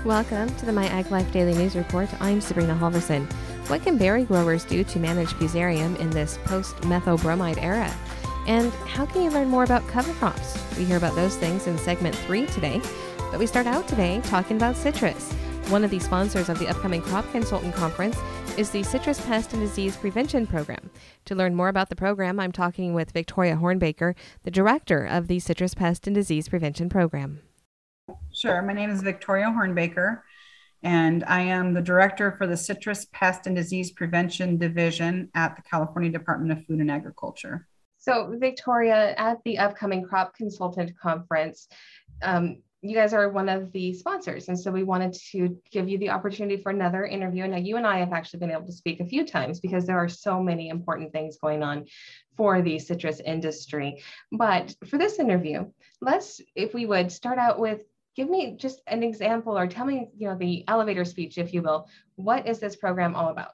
Welcome to the My Ag Life Daily News Report. I'm Sabrina Halverson. What can berry growers do to manage fusarium in this post-methobromide era? And how can you learn more about cover crops? We hear about those things in segment 3 today, but we start out today talking about citrus. One of the sponsors of the upcoming Crop Consultant Conference is the Citrus Pest and Disease Prevention Program. To learn more about the program, I'm talking with Victoria Hornbaker, the director of the Citrus Pest and Disease Prevention Program. Sure. My name is Victoria Hornbaker, and I am the director for the Citrus Pest and Disease Prevention Division at the California Department of Food and Agriculture. So, Victoria, at the upcoming Crop Consultant Conference, you guys are one of the sponsors, and so we wanted to give you the opportunity for another interview. Now, you and I have actually been able to speak a few times because there are so many important things going on for the citrus industry. But for this interview, let's, if we would, start out with, give me just an example or tell me, the elevator speech, if you will. What is this program all about?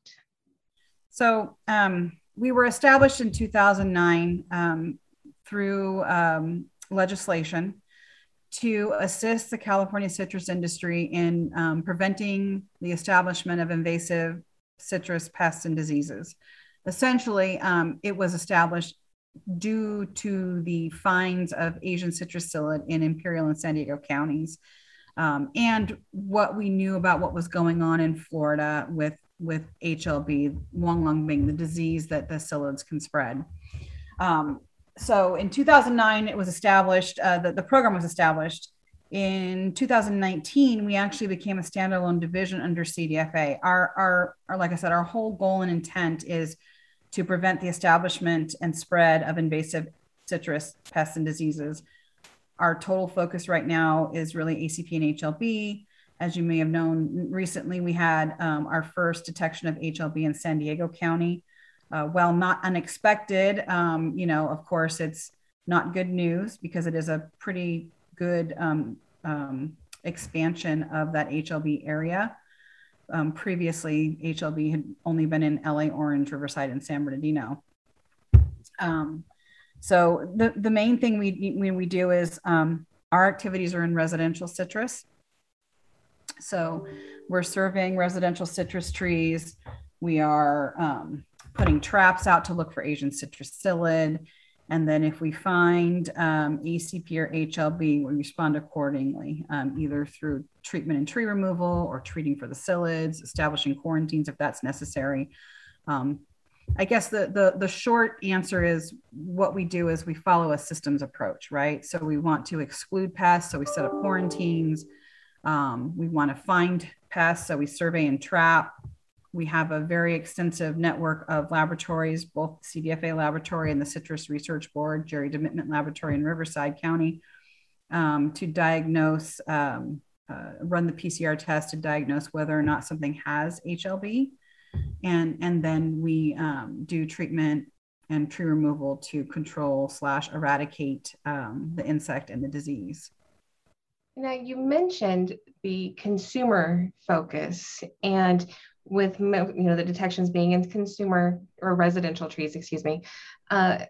So we were established in 2009 through legislation to assist the California citrus industry in preventing the establishment of invasive citrus pests and diseases. Essentially, it was established due to the finds of Asian citrus psyllid in Imperial and San Diego counties, and what we knew about what was going on in Florida with HLB, long lung being the disease that the psyllids can spread. So in 2009, it was established, the program was established. In 2019, we actually became a standalone division under CDFA. Our like I said, our whole goal and intent is to prevent the establishment and spread of invasive citrus pests and diseases. Our total focus right now is really ACP and HLB. As you may have known, recently we had our first detection of HLB in San Diego County. While not unexpected, of course, it's not good news because it is a pretty good expansion of that HLB area. Previously, HLB had only been in LA, Orange, Riverside, and San Bernardino. So the main thing we do is our activities are in residential citrus. So we're surveying residential citrus trees. We are putting traps out to look for Asian citrus psyllid. And then if we find ACP or HLB, we respond accordingly, either through treatment and tree removal or treating for the psyllids, establishing quarantines if that's necessary. I guess the short answer is what we do is we follow a systems approach, right? So we want to exclude pests, so we set up quarantines. We want to find pests, so we survey and trap. We have a very extensive network of laboratories, both the CDFA laboratory and the Citrus Research Board, Jerry DeMittman Laboratory in Riverside County, to diagnose, run the PCR test to diagnose whether or not something has HLB. And then we do treatment and tree removal to control/eradicate the insect and the disease. Now, you mentioned the consumer focus and with the detections being in consumer or residential trees, how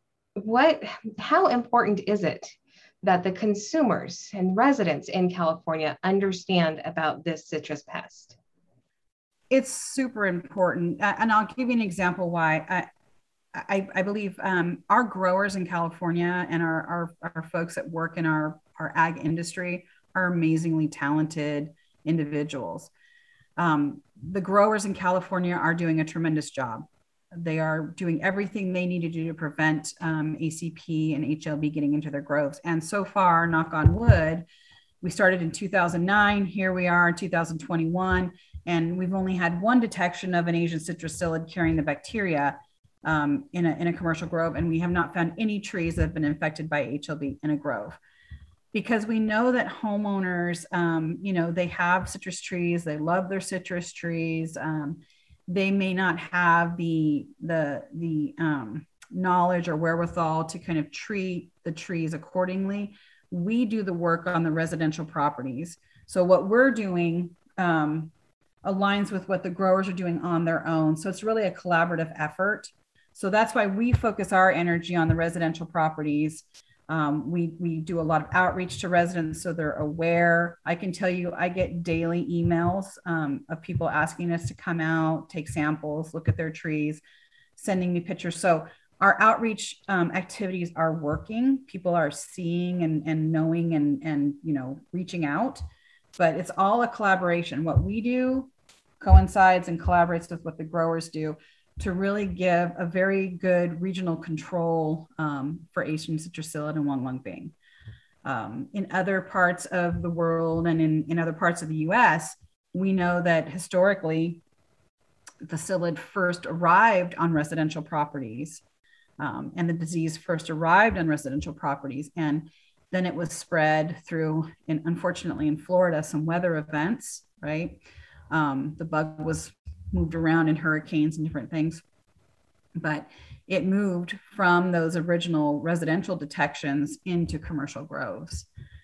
important is it that the consumers and residents in California understand about this citrus pest? It's super important, and I'll give you an example why. I believe our growers in California and our folks that work in our ag industry are amazingly talented individuals. The growers in California are doing a tremendous job. They are doing everything they need to do to prevent ACP and HLB getting into their groves. And so far, knock on wood, we started in 2009. Here we are in 2021, and we've only had one detection of an Asian citrus psyllid carrying the bacteria in a commercial grove, and we have not found any trees that have been infected by HLB in a grove. Because we know that homeowners, they have citrus trees, they love their citrus trees. They may not have the knowledge or wherewithal to kind of treat the trees accordingly. We do the work on the residential properties. So what we're doing aligns with what the growers are doing on their own. So it's really a collaborative effort. So that's why we focus our energy on the residential properties. We do a lot of outreach to residents so they're aware. I can tell you, I get daily emails of people asking us to come out, take samples, look at their trees, sending me pictures. So our outreach activities are working. People are seeing and knowing and reaching out, but it's all a collaboration. What we do coincides and collaborates with what the growers do to really give a very good regional control for Asian citrus-psyllid and Wang Lang Bing. In other parts of the world and in other parts of the US, we know that historically the psyllid first arrived on residential properties, and the disease first arrived on residential properties. And then it was spread through, and unfortunately in Florida, some weather events, right? The bug was moved around in hurricanes and different things, but it moved from those original residential detections into commercial groves.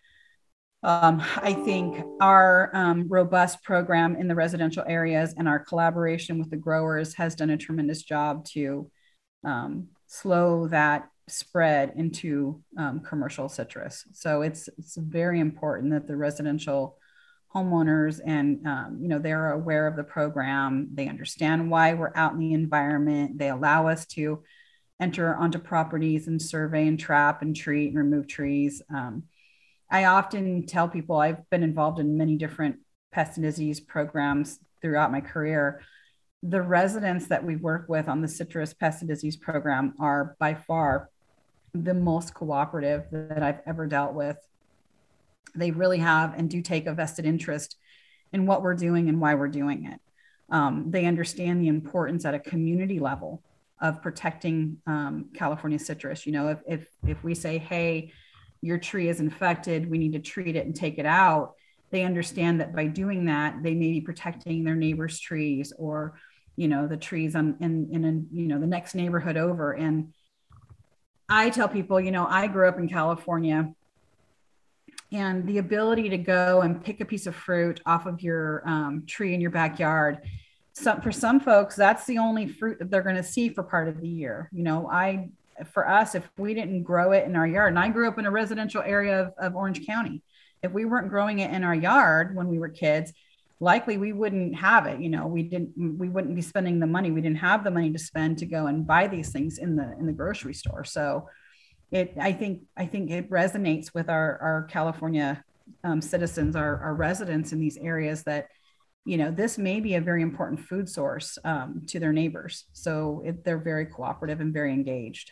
I think our robust program in the residential areas and our collaboration with the growers has done a tremendous job to slow that spread into commercial citrus. So it's very important that the residential homeowners and they're aware of the program. They understand why we're out in the environment. They allow us to enter onto properties and survey and trap and treat and remove trees. I often tell people, I've been involved in many different pest and disease programs throughout my career. The residents that we work with on the citrus pest and disease program are by far the most cooperative that I've ever dealt with. They really have and do take a vested interest in what we're doing and why we're doing it. They understand the importance at a community level of protecting California citrus. If we say, hey, your tree is infected, we need to treat it and take it out, they understand that by doing that, they may be protecting their neighbor's trees or, the trees in the next neighborhood over. And I tell people, I grew up in California, and the ability to go and pick a piece of fruit off of your tree in your backyard, for some folks, that's the only fruit that they're going to see for part of the year. For us, if we didn't grow it in our yard, and I grew up in a residential area of Orange County, if we weren't growing it in our yard when we were kids, likely we wouldn't have it. We wouldn't be spending the money. We didn't have the money to spend to go and buy these things in the grocery store. So I think it resonates with our California citizens, our residents in these areas that, this may be a very important food source to their neighbors. So they're very cooperative and very engaged.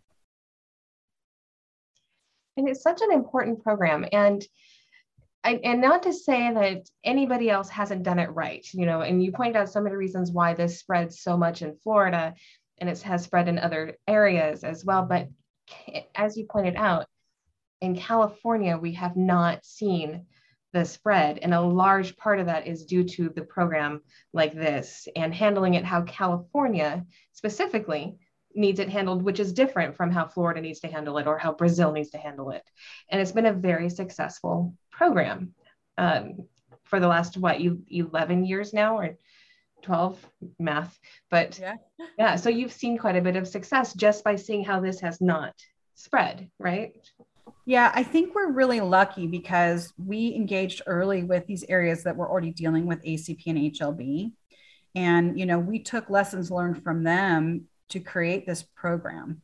And it's such an important program. And not to say that anybody else hasn't done it right, and you pointed out some of the reasons why this spreads so much in Florida, and it has spread in other areas as well. But as you pointed out, in California, we have not seen the spread. And a large part of that is due to the program like this and handling it how California specifically needs it handled, which is different from how Florida needs to handle it or how Brazil needs to handle it. And it's been a very successful program for the last, 11 years now, or 12, math. But yeah, so you've seen quite a bit of success just by seeing how this has not spread, right? Yeah, I think we're really lucky because we engaged early with these areas that were already dealing with ACP and HLB. And, we took lessons learned from them to create this program.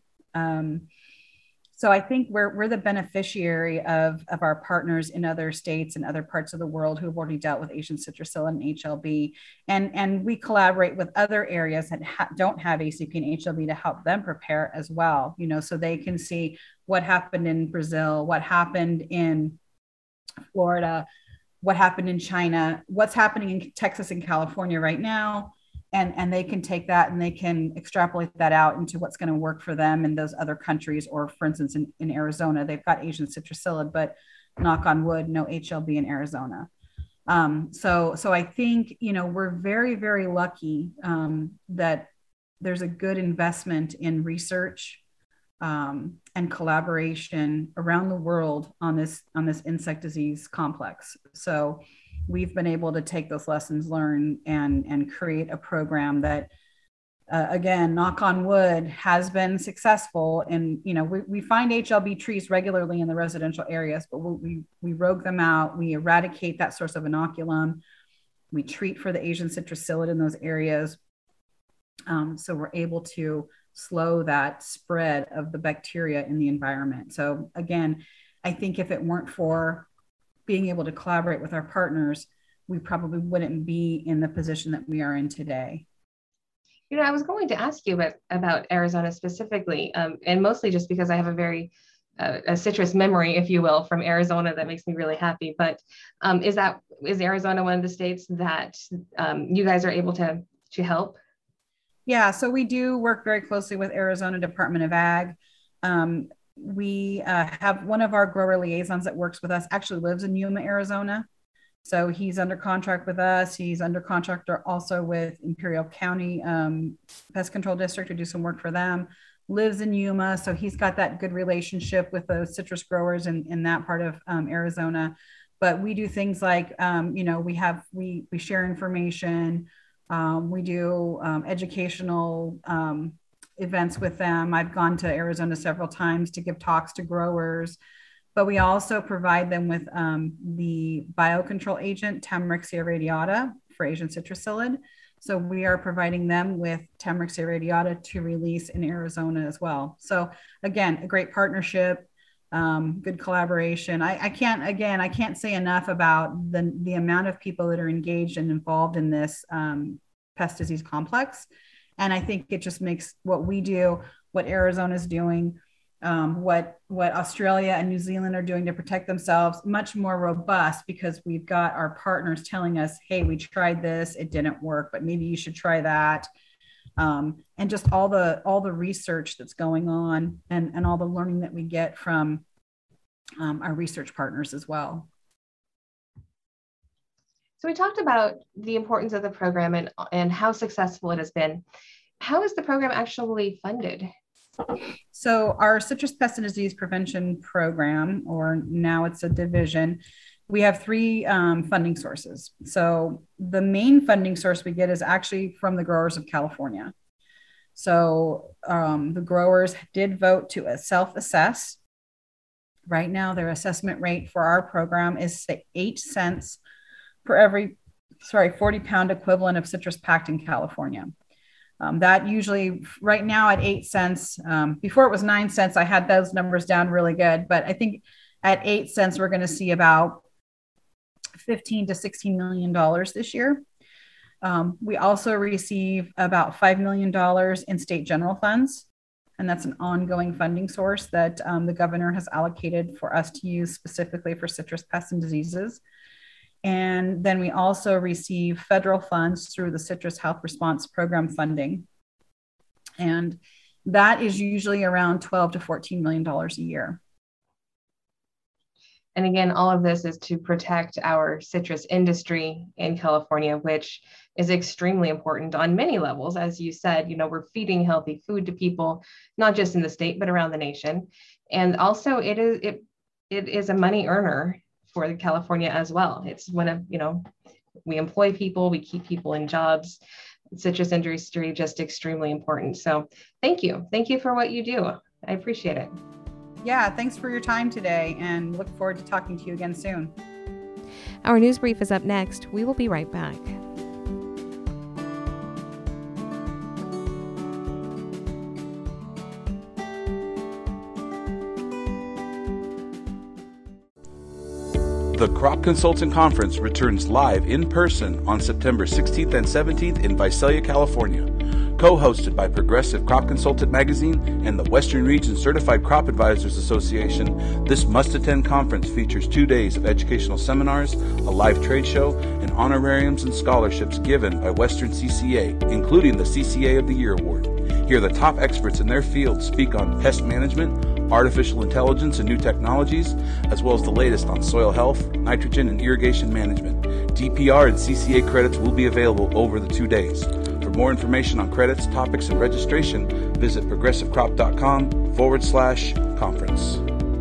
So I think we're the beneficiary of our partners in other states and other parts of the world who have already dealt with Asian citrus-psyllid and HLB. And we collaborate with other areas that don't have ACP and HLB to help them prepare as well, so they can see what happened in Brazil, what happened in Florida, what happened in China, what's happening in Texas and California right now. And they can take that and they can extrapolate that out into what's going to work for them in those other countries. Or for instance, in Arizona, they've got Asian citrus-psyllid, but knock on wood, no HLB in Arizona. So I think, we're very, very lucky that there's a good investment in research and collaboration around the world on this insect disease complex. So we've been able to take those lessons learned and create a program that again, knock on wood, has been successful. And, we find HLB trees regularly in the residential areas, but we rogue them out. We eradicate that source of inoculum. We treat for the Asian citrus psyllid in those areas. So we're able to slow that spread of the bacteria in the environment. So again, I think if it weren't for being able to collaborate with our partners, we probably wouldn't be in the position that we are in today. I was going to ask you about Arizona specifically, and mostly just because I have a citrus memory, if you will, from Arizona that makes me really happy. But is Arizona one of the states that you guys are able to help? Yeah, so we do work very closely with Arizona Department of Ag. We have one of our grower liaisons that works with us actually lives in Yuma, Arizona. So he's under contract with us. He's under contract also with Imperial County Pest Control District to do some work for them. Lives in Yuma, so he's got that good relationship with the citrus growers in that part of Arizona. But we do things like, we share information. We do educational events with them. I've gone to Arizona several times to give talks to growers. But we also provide them with the biocontrol agent, Temrexia radiata, for Asian citrus psyllid. So we are providing them with Temrexia radiata to release in Arizona as well. So again, a great partnership, good collaboration. I can't say enough about the amount of people that are engaged and involved in this pest disease complex. And I think it just makes what we do, what Arizona's doing, what Australia and New Zealand are doing to protect themselves much more robust, because we've got our partners telling us, hey, we tried this, it didn't work, but maybe you should try that. And just all the research that's going on and all the learning that we get from our research partners as well. So we talked about the importance of the program and how successful it has been. How is the program actually funded? So our citrus pest and disease prevention program, or now it's a division, we have three funding sources. So the main funding source we get is actually from the growers of California. So the growers did vote to self-assess. Right now, their assessment rate for our program is 8 cents for every 40-pound equivalent of citrus packed in California. That usually right now at 8 cents, before it was 9 cents, I had those numbers down really good, but I think at 8 cents, we're going to see about $15 to $16 million this year. We also receive about $5 million in state general funds, and that's an ongoing funding source that the governor has allocated for us to use specifically for citrus pests and diseases. And then we also receive federal funds through the Citrus Health Response Program funding. And that is usually around $12 to $14 million a year. And again, all of this is to protect our citrus industry in California, which is extremely important on many levels. As you said, we're feeding healthy food to people, not just in the state, but around the nation. And also it is a money earner for California as well. It's one of, we employ people, we keep people in jobs. Citrus industry, just extremely important. So thank you. Thank you for what you do. I appreciate it. Yeah, thanks for your time today, and look forward to talking to you again soon. Our news brief is up next. We will be right back. The Crop Consultant Conference returns live in person on September 16th and 17th in Visalia, California. Co-hosted by Progressive Crop Consultant Magazine and the Western Region Certified Crop Advisors Association, this must-attend conference features 2 days of educational seminars, a live trade show, and honorariums and scholarships given by Western CCA, including the CCA of the Year Award. Hear the top experts in their field speak on pest management, artificial intelligence and new technologies, as well as the latest on soil health, nitrogen, and irrigation management. DPR and CCA credits will be available over the 2 days. For more information on credits, topics, and registration, visit progressivecrop.com/conference.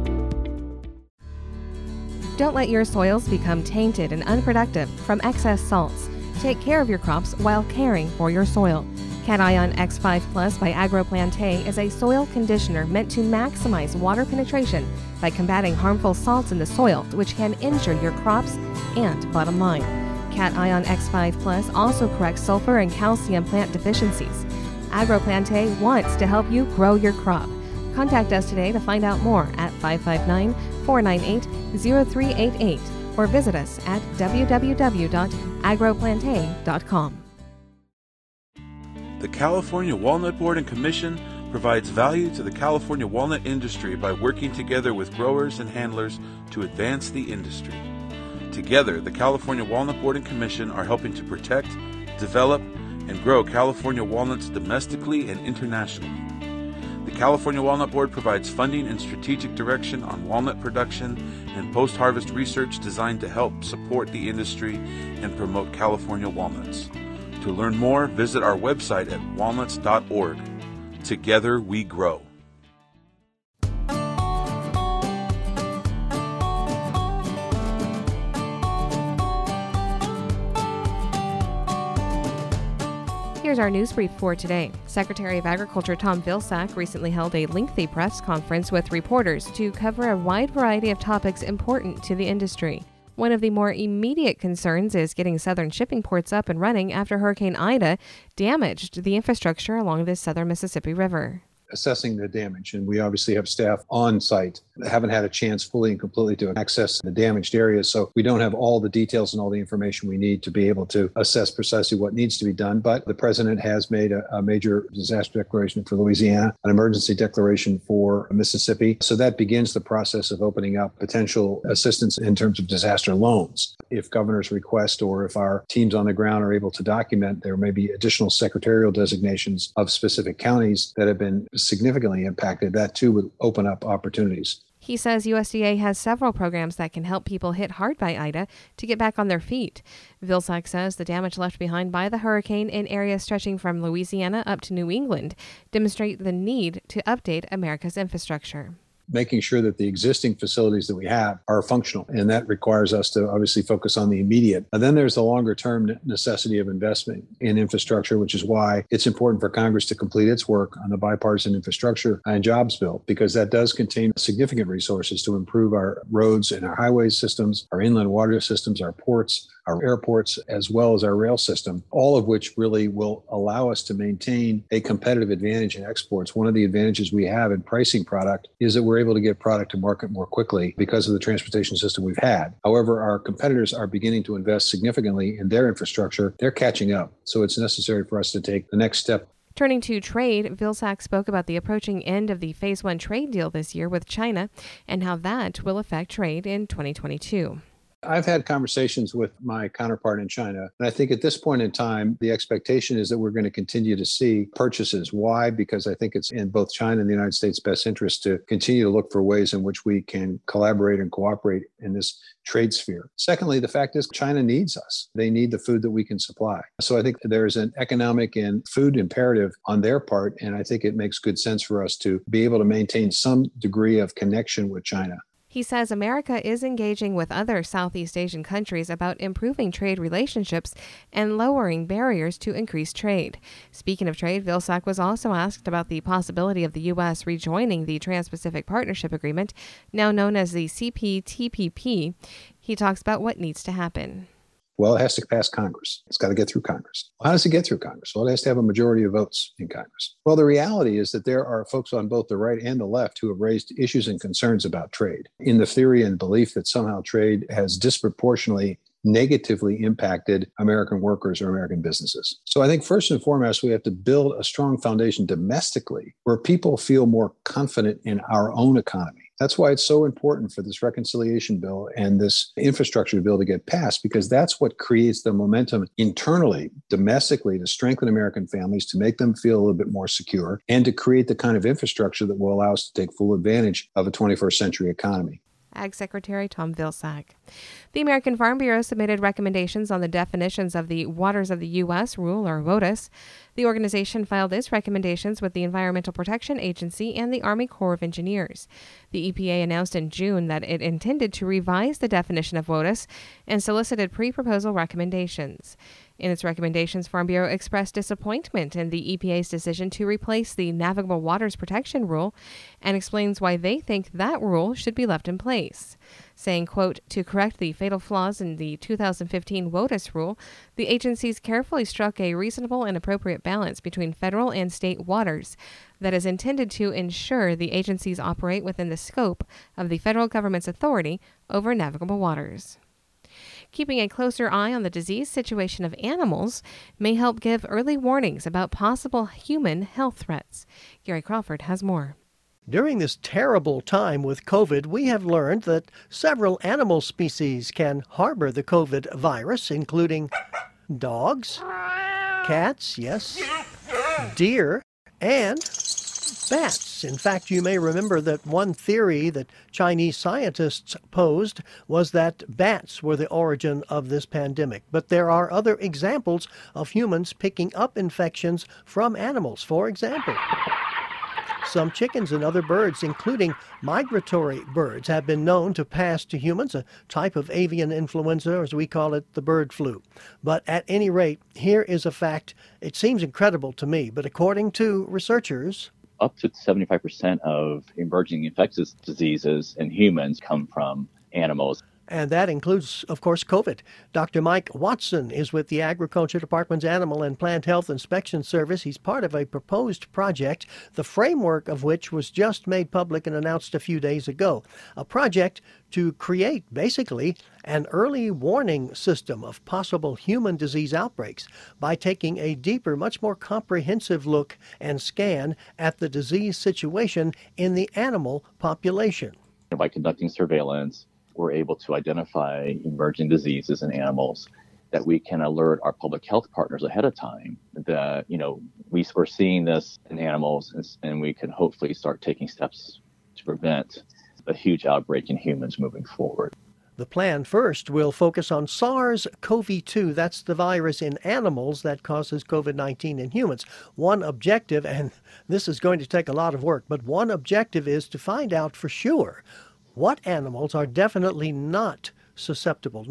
Don't let your soils become tainted and unproductive from excess salts. Take care of your crops while caring for your soil. Cation X5 Plus by AgroPlante is a soil conditioner meant to maximize water penetration by combating harmful salts in the soil, which can injure your crops and bottom line. Cation X5 Plus also corrects sulfur and calcium plant deficiencies. AgroPlante wants to help you grow your crop. Contact us today to find out more at 559-498-0388 or visit us at www.agroplante.com. The California Walnut Board and Commission provides value to the California walnut industry by working together with growers and handlers to advance the industry. Together, the California Walnut Board and Commission are helping to protect, develop, and grow California walnuts domestically and internationally. The California Walnut Board provides funding and strategic direction on walnut production and post-harvest research designed to help support the industry and promote California walnuts. To learn more, visit our website at walnuts.org. Together we grow. Here's our news brief for today. Secretary of Agriculture Tom Vilsack recently held a lengthy press conference with reporters to cover a wide variety of topics important to the industry. One of the more immediate concerns is getting southern shipping ports up and running after Hurricane Ida damaged the infrastructure along the southern Mississippi River. Assessing the damage, and we obviously have staff on site that haven't had a chance fully and completely to access the damaged areas, so we don't have all the details and all the information we need to be able to assess precisely what needs to be done. But the president has made a major disaster declaration for Louisiana, an emergency declaration for Mississippi, so that begins the process of opening up potential assistance in terms of disaster loans. If governors request or if our teams on the ground are able to document, there may be additional secretarial designations of specific counties that have been significantly impacted. That too would open up opportunities. He says USDA has several programs that can help people hit hard by Ida to get back on their feet. Vilsack says the damage left behind by the hurricane in areas stretching from Louisiana up to New England demonstrate the need to update America's infrastructure. Making sure that the existing facilities that we have are functional. And that requires us to obviously focus on the immediate. And then there's the longer term necessity of investment in infrastructure, which is why it's important for Congress to complete its work on the bipartisan infrastructure and jobs bill, because that does contain significant resources to improve our roads and our highway systems, our inland water systems, our ports, our airports, as well as our rail system, all of which really will allow us to maintain a competitive advantage in exports. One of the advantages we have in pricing product is that we're able to get product to market more quickly because of the transportation system we've had. However, our competitors are beginning to invest significantly in their infrastructure. They're catching up. So it's necessary for us to take the next step. Turning to trade, Vilsack spoke about the approaching end of the Phase 1 trade deal this year with China and how that will affect trade in 2022. I've had conversations with my counterpart in China, and I think at this point in time, the expectation is that we're going to continue to see purchases. Why? Because I think it's in both China and the United States' best interest to continue to look for ways in which we can collaborate and cooperate in this trade sphere. Secondly, the fact is China needs us. They need the food that we can supply. So I think there's an economic and food imperative on their part, and I think it makes good sense for us to be able to maintain some degree of connection with China. He says America is engaging with other Southeast Asian countries about improving trade relationships and lowering barriers to increase trade. Speaking of trade, Vilsack was also asked about the possibility of the U.S. rejoining the Trans-Pacific Partnership Agreement, now known as the CPTPP. He talks about what needs to happen. Well, it has to pass Congress. It's got to get through Congress. Well, how does it get through Congress? Well, it has to have a majority of votes in Congress. Well, the reality is that there are folks on both the right and the left who have raised issues and concerns about trade in the theory and belief that somehow trade has disproportionately negatively impacted American workers or American businesses. So I think first and foremost, we have to build a strong foundation domestically where people feel more confident in our own economy. That's why it's so important for this reconciliation bill and this infrastructure bill to get passed, because that's what creates the momentum internally, domestically, to strengthen American families, to make them feel a little bit more secure, and to create the kind of infrastructure that will allow us to take full advantage of a 21st century economy. Ag Secretary Tom Vilsack. The American Farm Bureau submitted recommendations on the definitions of the Waters of the U.S. rule, or WOTUS. The organization filed its recommendations with the Environmental Protection Agency and the Army Corps of Engineers. The EPA announced in June that it intended to revise the definition of WOTUS and solicited pre-proposal recommendations. In its recommendations, Farm Bureau expressed disappointment in the EPA's decision to replace the Navigable Waters Protection Rule and explains why they think that rule should be left in place, saying, quote, "To correct the fatal flaws in the 2015 WOTUS rule, the agencies carefully struck a reasonable and appropriate balance between federal and state waters that is intended to ensure the agencies operate within the scope of the federal government's authority over navigable waters." Keeping a closer eye on the disease situation of animals may help give early warnings about possible human health threats. Gary Crawford has more. During this terrible time with COVID, we have learned that several animal species can harbor the COVID virus, including dogs, cats, yes, deer, and bats. In fact, you may remember that one theory that Chinese scientists posed was that bats were the origin of this pandemic. But there are other examples of humans picking up infections from animals. For example, some chickens and other birds, including migratory birds, have been known to pass to humans, a type of avian influenza, or as we call it, the bird flu. But at any rate, here is a fact. It seems incredible to me, but according to researchers, up to 75% of emerging infectious diseases in humans come from animals. And that includes, of course, COVID. Dr. Mike Watson is with the Agriculture Department's Animal and Plant Health Inspection Service. He's part of a proposed project, the framework of which was just made public and announced a few days ago. A project to create, basically, an early warning system of possible human disease outbreaks by taking a deeper, much more comprehensive look and scan at the disease situation in the animal population. By conducting surveillance, we're able to identify emerging diseases in animals that we can alert our public health partners ahead of time that, we're seeing this in animals, and we can hopefully start taking steps to prevent a huge outbreak in humans moving forward. The plan first will focus on SARS-CoV-2. That's the virus in animals that causes COVID-19 in humans. One objective, and this is going to take a lot of work, but one objective is to find out for sure what animals are definitely not susceptible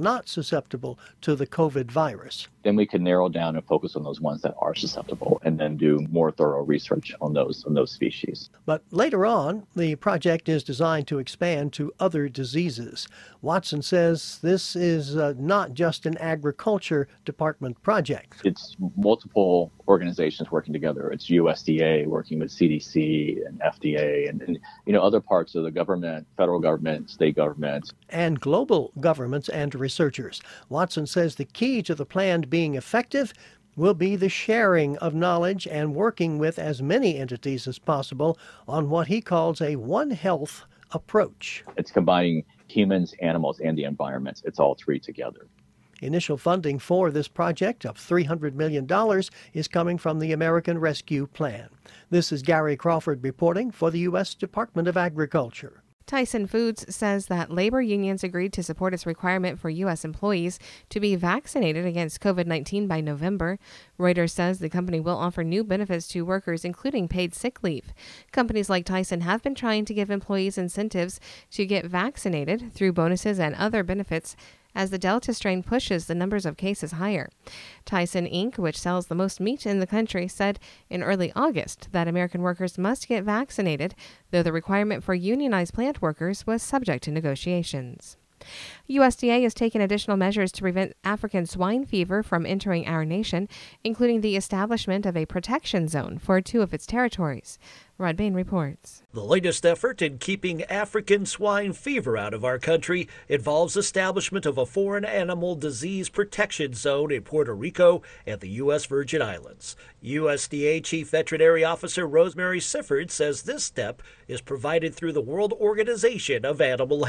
to the COVID virus. Then we can narrow down and focus on those ones that are susceptible and then do more thorough research on those species. But later on, the project is designed to expand to other diseases. Watson says this is not just an agriculture department project. It's multiple organizations working together. It's USDA working with CDC and FDA and other parts of the government, federal government, state government. And global governments and researchers. Watson says the key to the plan being effective will be the sharing of knowledge and working with as many entities as possible on what he calls a One Health approach. It's combining humans, animals, and the environment. It's all three together. Initial funding for this project of $300 million is coming from the American Rescue Plan. This is Gary Crawford reporting for the U.S. Department of Agriculture. Tyson Foods says that labor unions agreed to support its requirement for U.S. employees to be vaccinated against COVID-19 by November. Reuters says the company will offer new benefits to workers, including paid sick leave. Companies like Tyson have been trying to give employees incentives to get vaccinated through bonuses and other benefits as the Delta strain pushes the numbers of cases higher. Tyson Inc., which sells the most meat in the country, said in early August that American workers must get vaccinated, though the requirement for unionized plant workers was subject to negotiations. USDA has taken additional measures to prevent African swine fever from entering our nation, including the establishment of a protection zone for 2 of its territories. Rod Bain reports. The latest effort in keeping African swine fever out of our country involves establishment of a foreign animal disease protection zone in Puerto Rico and the U.S. Virgin Islands. USDA Chief Veterinary Officer Rosemary Sifford says this step is provided through the World Organization of Animal Health.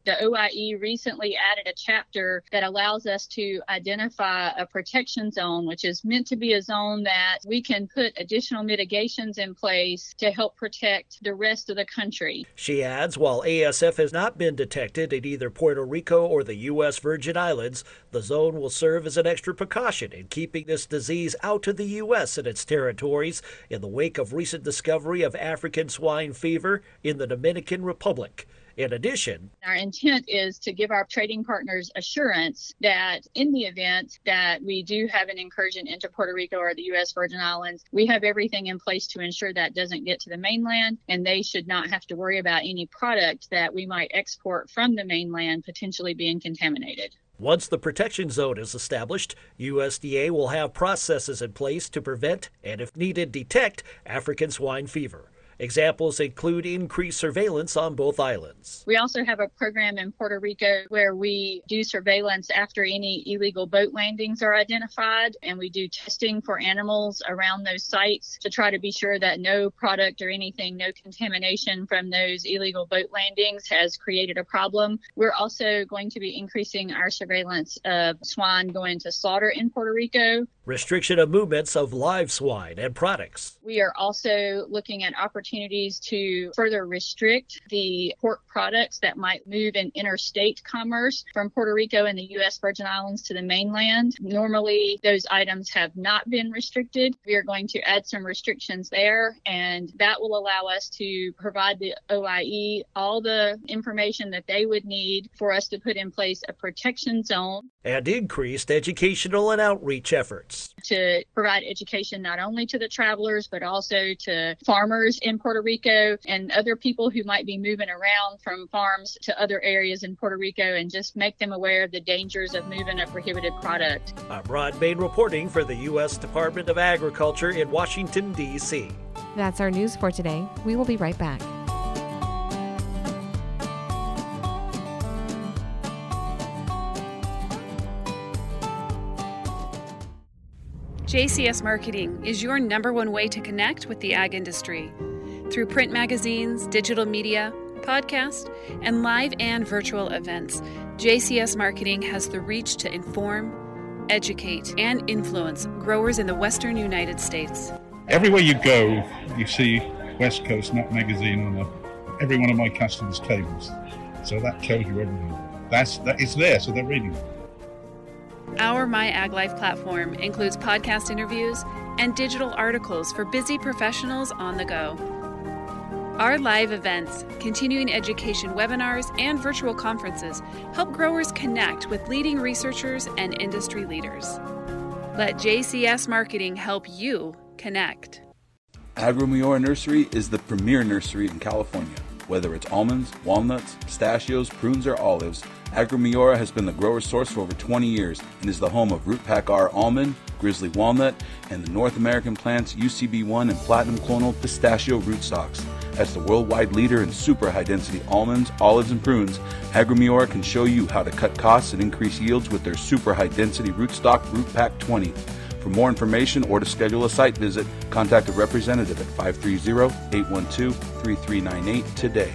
The OIE recently added a chapter that allows us to identify a protection zone, which is meant to be a zone that we can put additional mitigations in place to help protect the rest of the country. She adds, while ASF has not been detected in either Puerto Rico or the U.S. Virgin Islands, the zone will serve as an extra precaution in keeping this disease out of the U.S. and its territories in the wake of recent discovery of African swine fever in the Dominican Republic. In addition, our intent is to give our trading partners assurance that in the event that we do have an incursion into Puerto Rico or the U.S. Virgin Islands, we have everything in place to ensure that doesn't get to the mainland, and they should not have to worry about any product that we might export from the mainland potentially being contaminated. Once the protection zone is established, USDA will have processes in place to prevent and, if needed, detect African swine fever. Examples include increased surveillance on both islands. We also have a program in Puerto Rico where we do surveillance after any illegal boat landings are identified, and we do testing for animals around those sites to try to be sure that no product or anything, no contamination from those illegal boat landings has created a problem. We're also going to be increasing our surveillance of swine going to slaughter in Puerto Rico. Restriction of movements of live swine and products. We are also looking at opportunities to further restrict the pork products that might move in interstate commerce from Puerto Rico and the U.S. Virgin Islands to the mainland. Normally, those items have not been restricted. We are going to add some restrictions there, and that will allow us to provide the OIE all the information that they would need for us to put in place a protection zone. And increased educational and outreach efforts. To provide education not only to the travelers, but also to farmers in Puerto Rico and other people who might be moving around from farms to other areas in Puerto Rico, and just make them aware of the dangers of moving a prohibited product. I'm Rod Bain reporting for the U.S. Department of Agriculture in Washington, D.C. That's our news for today. We will be right back. JCS Marketing is your #1 way to connect with the ag industry. Through print magazines, digital media, podcast, and live and virtual events, JCS Marketing has the reach to inform, educate, and influence growers in the Western United States. Everywhere you go, you see West Coast Nut Magazine on every one of my customers' tables. So that tells you everything. It's there, so they're reading it. Our My Ag Life platform includes podcast interviews and digital articles for busy professionals on the go. Our live events, continuing education webinars, and virtual conferences help growers connect with leading researchers and industry leaders. Let JCS Marketing help you connect. Agro-Miora Nursery is the premier nursery in California. Whether it's almonds, walnuts, pistachios, prunes, or olives, Agro-Miora has been the grower's source for over 20 years and is the home of Root Pack R almond, Grizzly walnut, and the North American plants UCB1 and Platinum Clonal pistachio rootstocks. As the worldwide leader in super high-density almonds, olives, and prunes, Agro-Miora can show you how to cut costs and increase yields with their super high-density rootstock Root Pack 20. For more information or to schedule a site visit, contact a representative at 530-812-3398 today.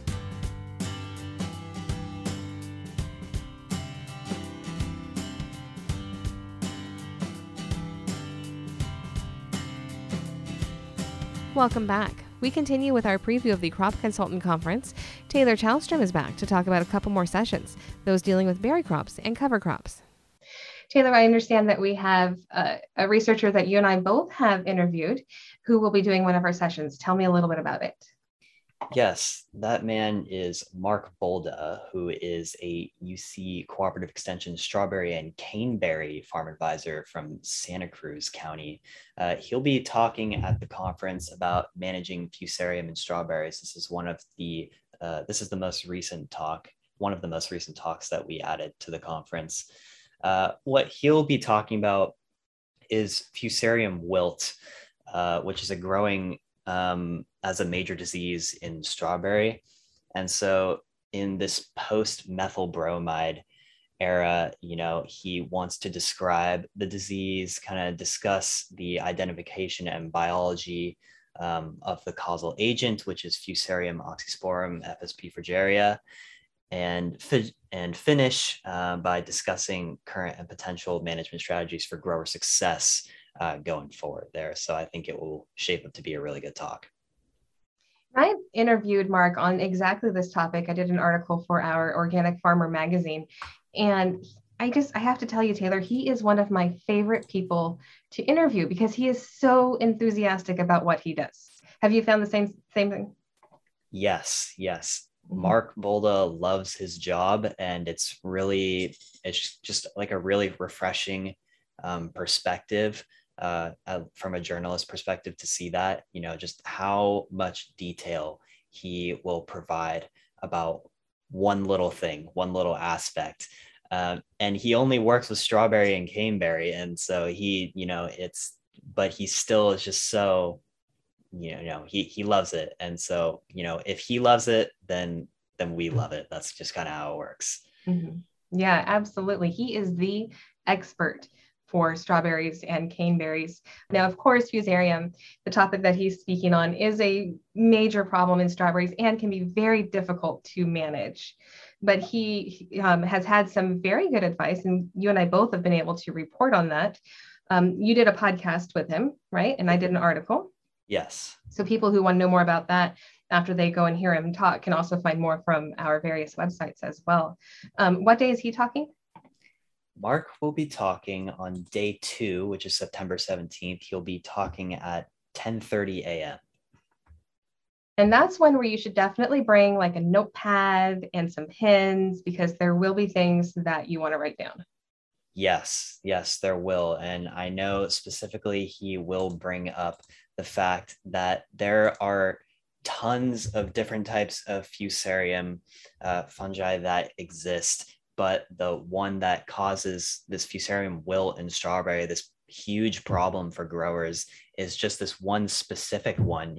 Welcome back. We continue with our preview of the Crop Consultant Conference. Taylor Chalstrom is back to talk about a couple more sessions, those dealing with berry crops and cover crops. Taylor, I understand that we have a researcher that you and I both have interviewed who will be doing one of our sessions. Tell me a little bit about it. Yes, that man is Mark Bolda, who is a UC Cooperative Extension strawberry and caneberry farm advisor from Santa Cruz County. He'll be talking at the conference about managing fusarium in strawberries. This is the most recent talk, one of the most recent talks that we added to the conference. What he'll be talking about is fusarium wilt, which is a growing as a major disease in strawberry. And so in this post-methyl bromide era, he wants to describe the disease, kind of discuss the identification and biology of the causal agent, which is Fusarium oxysporum FSP Frigeria, and finish by discussing current and potential management strategies for grower success going forward there. So I think it will shape up to be a really good talk. I interviewed Mark on exactly this topic. I did an article for our Organic Farmer magazine, and I have to tell you, Taylor, he is one of my favorite people to interview because he is so enthusiastic about what he does. Have you found the same thing? Yes. Mark Bolda loves his job, and it's just like a really refreshing perspective from a journalist perspective to see that, just how much detail he will provide about one little thing, one little aspect. And he only works with strawberry and caneberry. And so but he still is just so, he loves it. And so, if he loves it, then we love it. That's just kind of how it works. Mm-hmm. Yeah, absolutely. He is the expert for strawberries and caneberries. Now, of course, Fusarium, the topic that he's speaking on, is a major problem in strawberries and can be very difficult to manage. But he has had some very good advice, and you and I both have been able to report on that. You did a podcast with him, right? And I did an article. Yes. So people who want to know more about that after they go and hear him talk can also find more from our various websites as well. What day is he talking? Mark will be talking on day 2, which is September 17th. He'll be talking at 10:30 a.m. And that's one where you should definitely bring like a notepad and some pens, because there will be things that you want to write down. Yes, there will. And I know specifically he will bring up the fact that there are tons of different types of Fusarium fungi that exist, but the one that causes this Fusarium wilt in strawberry, this huge problem for growers, is just this one specific one.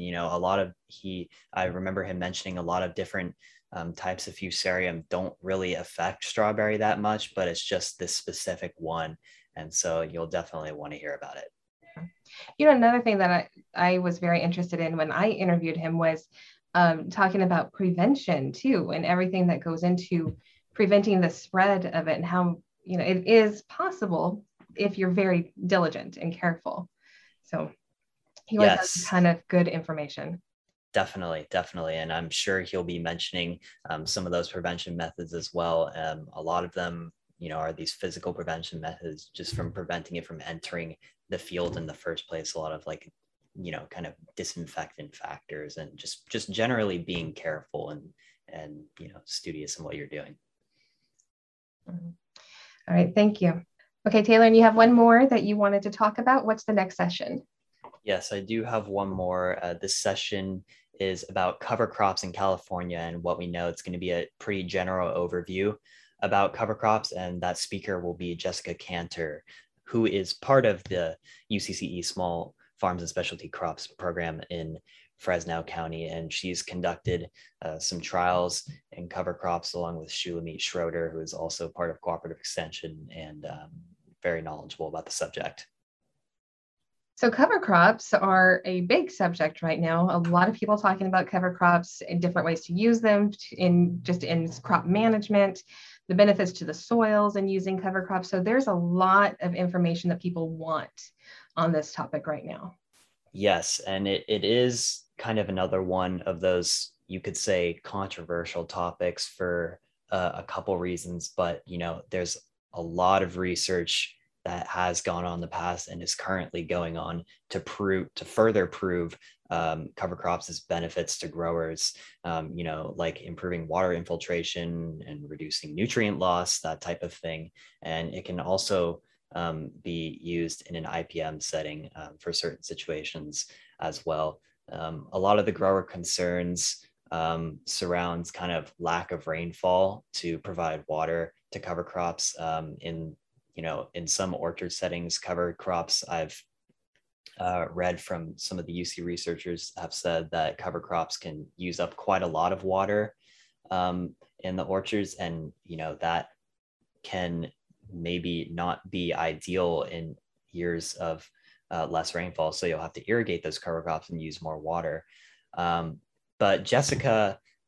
I remember him mentioning a lot of different types of Fusarium don't really affect strawberry that much, but it's just this specific one. And so you'll definitely want to hear about it. Another thing that I was very interested in when I interviewed him was talking about prevention too, and everything that goes into preventing the spread of it, and how, it is possible if you're very diligent and careful. So he always has a ton of good information. Definitely. And I'm sure he'll be mentioning some of those prevention methods as well. A lot of them, are these physical prevention methods, just from preventing it from entering the field in the first place. A lot of kind of disinfectant factors, and just generally being careful and studious in what you're doing. All right. Thank you. Okay, Taylor, and you have one more that you wanted to talk about. What's the next session? Yes, I do have one more. This session is about cover crops in California and what we know. It's going to be a pretty general overview about cover crops, and that speaker will be Jessica Cantor, who is part of the UCCE Small Farms and Specialty Crops program in Fresno County, and she's conducted some trials in cover crops along with Shulamit Schroeder, who is also part of Cooperative Extension and very knowledgeable about the subject. So cover crops are a big subject right now. A lot of people talking about cover crops and different ways to use them in crop management, the benefits to the soils and using cover crops. So there's a lot of information that people want on this topic right now. Yes, and it is kind of another one of those, you could say, controversial topics for a couple reasons, but there's a lot of research that has gone on in the past and is currently going on to further prove cover crops' benefits to growers, like improving water infiltration and reducing nutrient loss, that type of thing. And it can also be used in an IPM setting for certain situations as well. A lot of the grower concerns surrounds kind of lack of rainfall to provide water to cover crops. In some orchard settings, cover crops, I've read from some of the UC researchers have said that cover crops can use up quite a lot of water in the orchards, and that can maybe not be ideal in years of less rainfall. So you'll have to irrigate those cover crops and use more water. But Jessica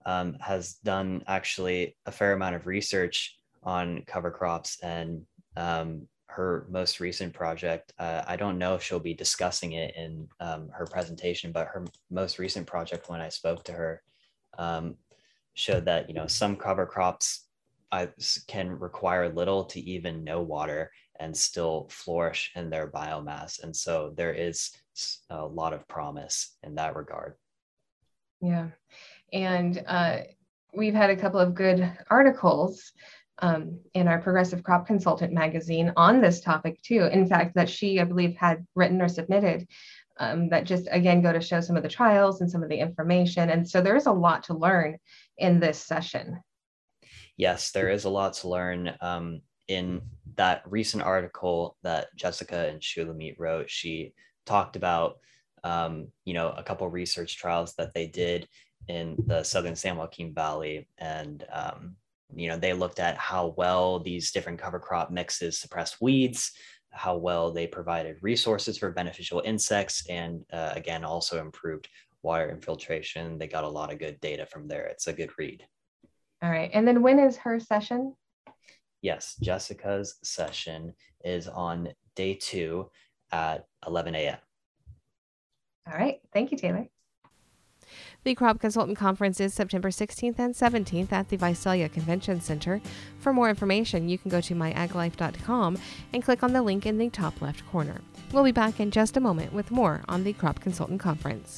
has done actually a fair amount of research on cover crops, and her most recent project, I don't know if she'll be discussing it in her presentation, but her most recent project, when I spoke to her, showed that, some cover crops can require little to even no water and still flourish in their biomass. And so there is a lot of promise in that regard. Yeah. And we've had a couple of good articles in our Progressive Crop Consultant magazine on this topic too. In fact, that she, I believe, had written or submitted that just, again, go to show some of the trials and some of the information. And so there is a lot to learn in this session. Yes, there is a lot to learn. In that recent article that Jessica and Shulamit wrote, she talked about, a couple research trials that they did in the Southern San Joaquin Valley. And, they looked at how well these different cover crop mixes suppress weeds, how well they provided resources for beneficial insects, and again, also improved water infiltration. They got a lot of good data from there. It's a good read. All right. And then when is her session? Yes, Jessica's session is on day 2 at 11 a.m. All right. Thank you, Taylor. The Crop Consultant Conference is September 16th and 17th at the Visalia Convention Center. For more information, you can go to myaglife.com and click on the link in the top left corner. We'll be back in just a moment with more on the Crop Consultant Conference.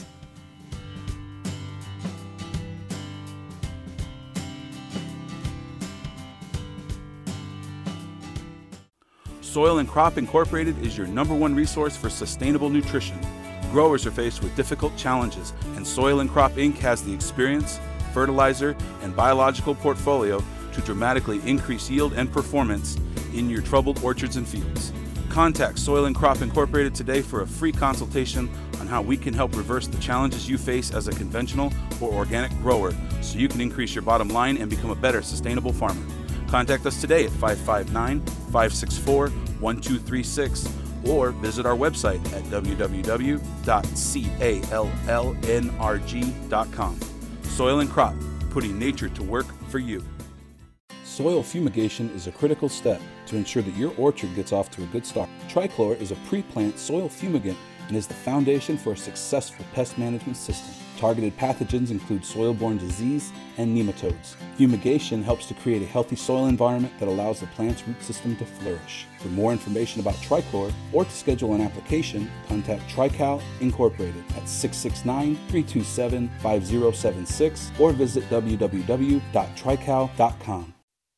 Soil and Crop Incorporated is your #1 resource for sustainable nutrition. Growers are faced with difficult challenges, and Soil and Crop Inc. has the experience, fertilizer, and biological portfolio to dramatically increase yield and performance in your troubled orchards and fields. Contact Soil and Crop Incorporated today for a free consultation on how we can help reverse the challenges you face as a conventional or organic grower so you can increase your bottom line and become a better sustainable farmer. Contact us today at 559-564-1236 or visit our website at www.callnrg.com. Soil and Crop, putting nature to work for you. Soil fumigation is a critical step to ensure that your orchard gets off to a good start. Trichlor is a pre-plant soil fumigant and is the foundation for a successful pest management system. Targeted pathogens include soil-borne disease and nematodes. Fumigation helps to create a healthy soil environment that allows the plant's root system to flourish. For more information about Trichlor or to schedule an application, contact Trical Incorporated at 669-327-5076 or visit www.trical.com.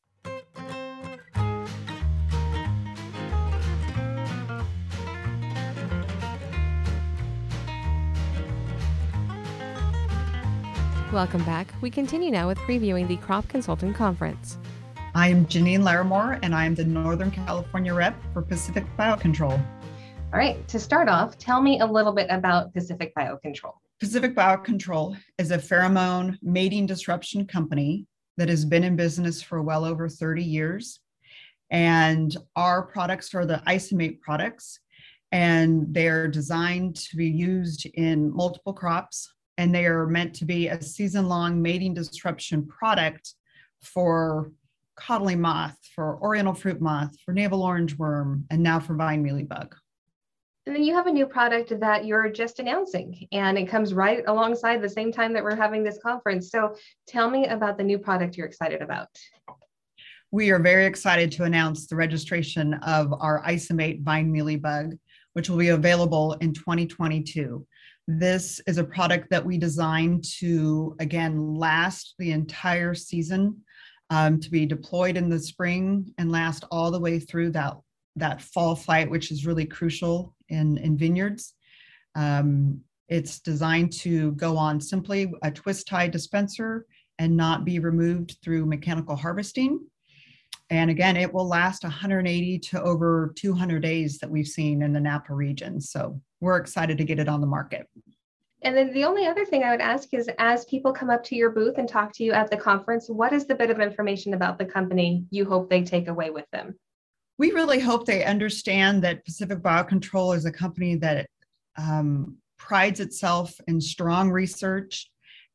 Welcome back. We continue now with previewing the Crop Consultant Conference. I am Janine Larimore, and I am the Northern California rep for Pacific Biocontrol. All right, to start off, tell me a little bit about Pacific Biocontrol. Pacific Biocontrol is a pheromone mating disruption company that has been in business for well over 30 years. And our products are the Isomate products, and they're designed to be used in multiple crops. And they are meant to be a season-long mating disruption product for codling moth, for oriental fruit moth, for navel orange worm, and now for vine mealybug. And then you have a new product that you're just announcing, and it comes right alongside the same time that we're having this conference. So tell me about the new product you're excited about. We are very excited to announce the registration of our Isomate vine mealybug, which will be available in 2022. This is a product that we designed to, again, last the entire season, to be deployed in the spring and last all the way through that fall flight, which is really crucial in vineyards. It's designed to go on simply a twist tie dispenser and not be removed through mechanical harvesting. And again, it will last 180 to over 200 days that we've seen in the Napa region. So we're excited to get it on the market. And then the only other thing I would ask is, as people come up to your booth and talk to you at the conference, what is the bit of information about the company you hope they take away with them? We really hope they understand that Pacific Biocontrol is a company that prides itself in strong research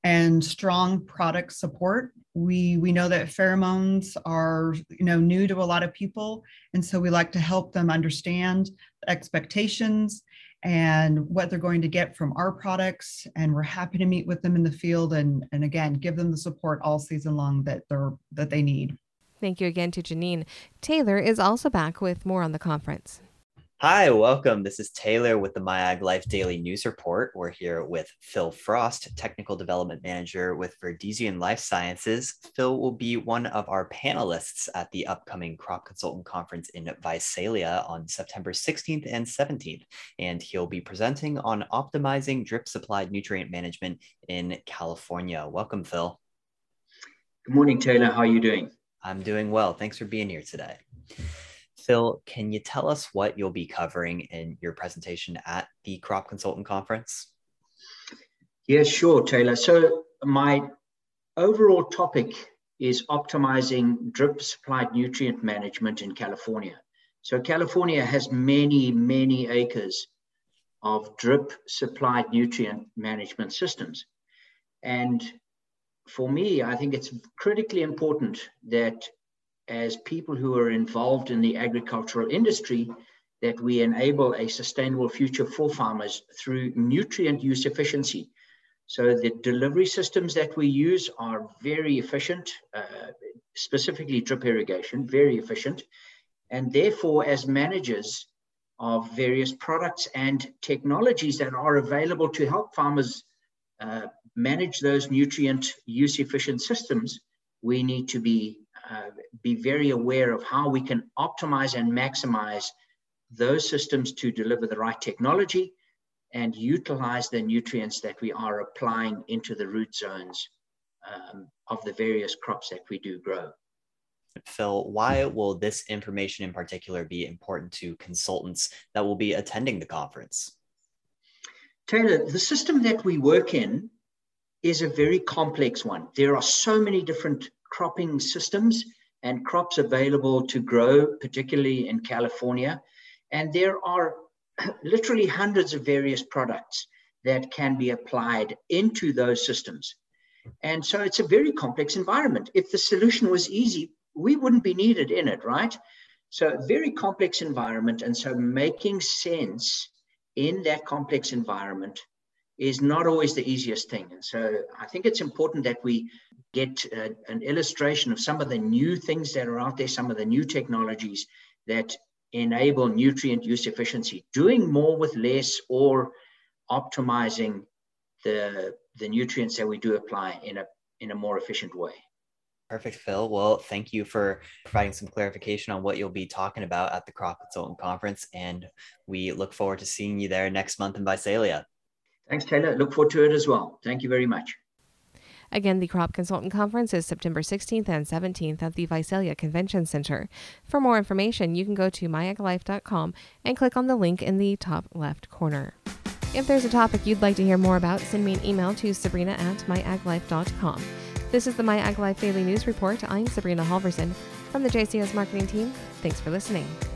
and strong product support. We know that pheromones are new to a lot of people, and so we like to help them understand the expectations and what they're going to get from our products. And we're happy to meet with them in the field and again, give them the support all season long that they need. Thank you again to Janine. Taylor is also back with more on the conference. Hi, welcome. This is Taylor with the MyAgLife Daily News Report. We're here with Phil Frost, Technical Development Manager with Verdesian Life Sciences. Phil will be one of our panelists at the upcoming Crop Consultant Conference in Visalia on September 16th and 17th, and he'll be presenting on optimizing drip-supplied nutrient management in California. Welcome, Phil. Good morning, Taylor. How are you doing? I'm doing well. Thanks for being here today. Phil, can you tell us what you'll be covering in your presentation at the Crop Consultant Conference? Yes, sure, Taylor. So my overall topic is optimizing drip-supplied nutrient management in California. So California has many, many acres of drip-supplied nutrient management systems. And for me, I think it's critically important that as people who are involved in the agricultural industry, that we enable a sustainable future for farmers through nutrient use efficiency. So the delivery systems that we use are very efficient, specifically drip irrigation, very efficient. And therefore, as managers of various products and technologies that are available to help farmers manage those nutrient use efficient systems, we need to be very aware of how we can optimize and maximize those systems to deliver the right technology and utilize the nutrients that we are applying into the root zones of the various crops that we do grow. Phil, why will this information in particular be important to consultants that will be attending the conference? Taylor, the system that we work in is a very complex one. There are so many different cropping systems and crops available to grow, particularly in California. And there are literally hundreds of various products that can be applied into those systems. And so it's a very complex environment. If the solution was easy, we wouldn't be needed in it, right? So a very complex environment. And so making sense in that complex environment is not always the easiest thing. And so I think it's important that we get an illustration of some of the new things that are out there, some of the new technologies that enable nutrient use efficiency, doing more with less or optimizing the nutrients that we do apply in a more efficient way. Perfect, Phil. Well, thank you for providing some clarification on what you'll be talking about at the Crop Consultant Conference, and we look forward to seeing you there next month in Visalia. Thanks, Taylor. Look forward to it as well. Thank you very much. Again, the Crop Consultant Conference is September 16th and 17th at the Visalia Convention Center. For more information, you can go to myaglife.com and click on the link in the top left corner. If there's a topic you'd like to hear more about, send me an email to sabrina@myaglife.com. This is the MyAgLife Daily News Report. I'm Sabrina Halverson from the JCS Marketing Team. Thanks for listening.